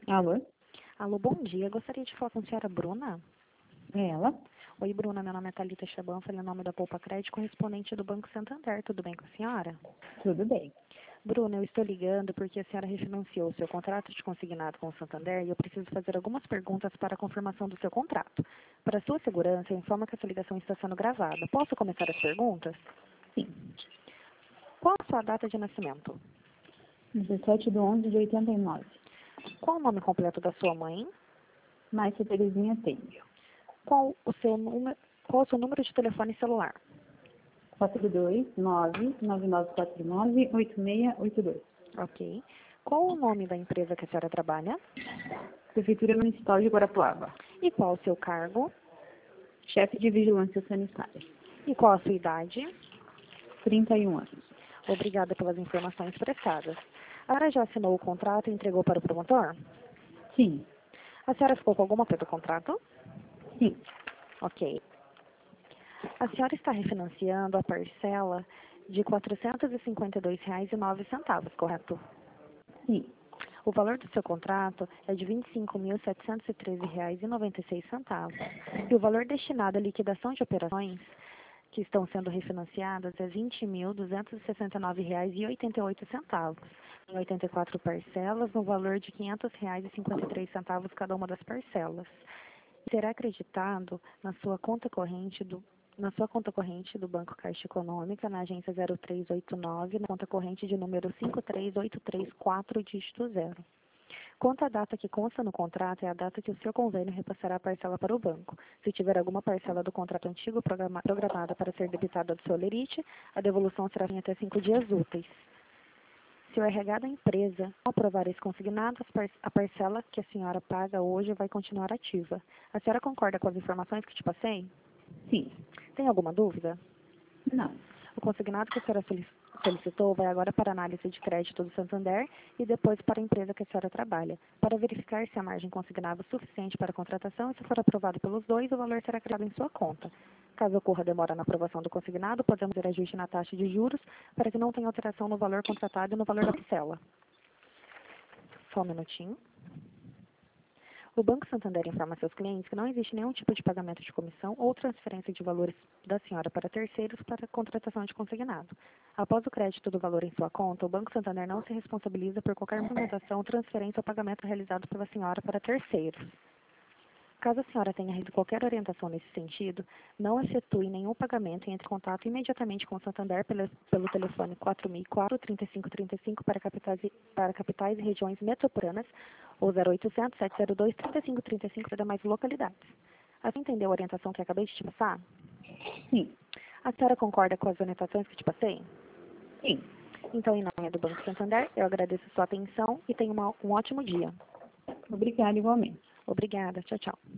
Alô? Alô, bom dia. Gostaria de falar com a senhora Bruna. É ela? Oi, Bruna. Meu nome é Thalita Chaban, falei em nome da Poupa Crédito, correspondente do Banco Santander. Tudo bem com a senhora? Tudo bem. Bruna, eu estou ligando porque a senhora refinanciou o seu contrato de consignado com o Santander e eu preciso fazer algumas perguntas para a confirmação do seu contrato. Para sua segurança, eu informo que essa ligação está sendo gravada. Posso começar as perguntas? Sim. Qual a sua data de nascimento? 17/11/89. Qual o nome completo da sua mãe? Márcia Terezinha Tênio. Qual o seu número de telefone celular? 429-9949-8682. Ok. Qual o nome da empresa que a senhora trabalha? Prefeitura Municipal de Guarapuava. E qual o seu cargo? Chefe de Vigilância Sanitária. E qual a sua idade? 31 anos. Obrigada pelas informações prestadas. A senhora já assinou o contrato e entregou para o promotor? Sim. A senhora ficou com alguma coisa do contrato? Sim. Ok. A senhora está refinanciando a parcela de R$ 452,09, correto? Sim. O valor do seu contrato é de R$ 25.713,96. E o valor destinado à liquidação de operações que estão sendo refinanciadas é R$ 20.269,88, em 84 parcelas, no valor de R$ 500,53 cada uma das parcelas. Será acreditado na sua conta corrente do Banco Caixa Econômica, na agência 0389, na conta corrente de número 53834, dígito 0. Quanto à data que consta no contrato, é a data que o seu convênio repassará a parcela para o banco. Se tiver alguma parcela do contrato antigo programada para ser debitada do seu lerite, a devolução será em até 5 dias úteis. Se o RH da empresa não aprovar esse consignado, a parcela que a senhora paga hoje vai continuar ativa. A senhora concorda com as informações que te passei? Sim. Tem alguma dúvida? Não. O consignado que a senhora solicitou vai agora para a análise de crédito do Santander e depois para a empresa que a senhora trabalha, para verificar se a margem consignada é suficiente para a contratação e, se for aprovado pelos dois, o valor será criado em sua conta. Caso ocorra demora na aprovação do consignado, podemos fazer ajuste na taxa de juros para que não tenha alteração no valor contratado e no valor da parcela. Só um minutinho. O Banco Santander informa a seus clientes que não existe nenhum tipo de pagamento de comissão ou transferência de valores da senhora para terceiros para a contratação de consignado. Após o crédito do valor em sua conta, o Banco Santander não se responsabiliza por qualquer movimentação, transferência ou pagamento realizado pela senhora para terceiros. Caso a senhora tenha recebido qualquer orientação nesse sentido, não efetue nenhum pagamento e entre em contato imediatamente com o Santander pelo telefone 4004-3535 para capitais e regiões metropolitanas ou 0800-702-3535 para demais localidades. A senhora entendeu a orientação que acabei de te passar? Sim. A senhora concorda com as orientações que te passei? Sim. Então, em nome do Banco Santander, eu agradeço a sua atenção e tenha um ótimo dia. Obrigada igualmente. Obrigada. Tchau, tchau.